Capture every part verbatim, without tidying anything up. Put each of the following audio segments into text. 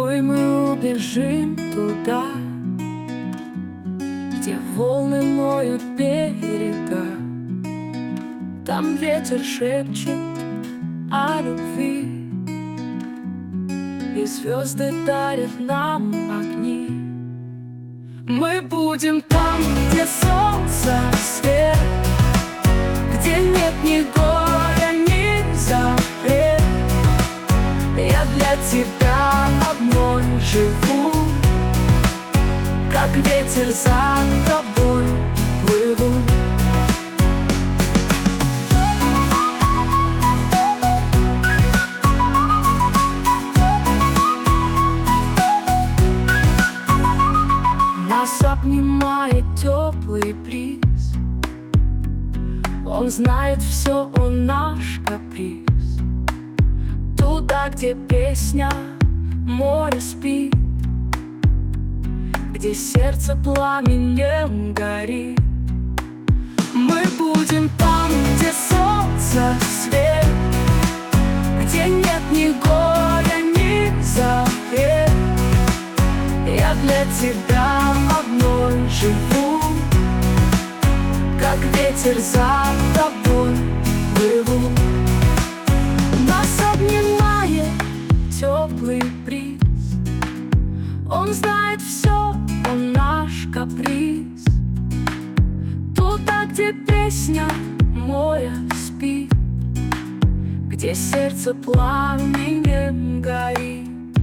тобой мы убежим туда, где волны моют берега. Там ветер шепчет о любви, и звезды дарят нам огни. Мы будем там, где солнце свет, где нет ни горя, ни запрет. Я для тебя одной живу, как ветер за тобой плыву. Нас обнимает теплый бриз, он знает все, он наш каприз. Туда, где песня, море спит, где сердце пламенем горит. Мы будем там, где солнце свет, где нет ни горя, ни запрет. Я для тебя одной живу, как ветер за тобой плыву. Нас обнимает теплый бриз, он знает все, он наш каприз. Туда, где песня моя спит, где сердце пламенем горит.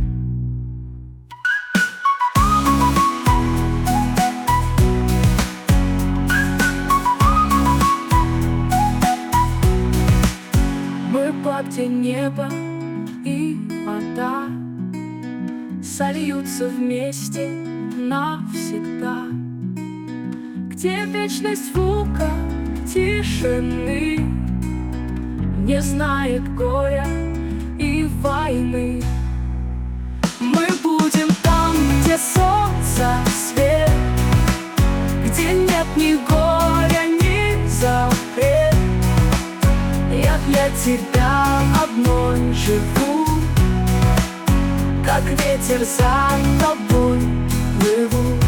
Где небо и вода сольются вместе навсегда, где вечность звука тишины не знает горя и войны. Мы будем там, где солнце свет, где нет ни горя, ни запрет. Я для тебя одной живу, как ветер за тобой плыву.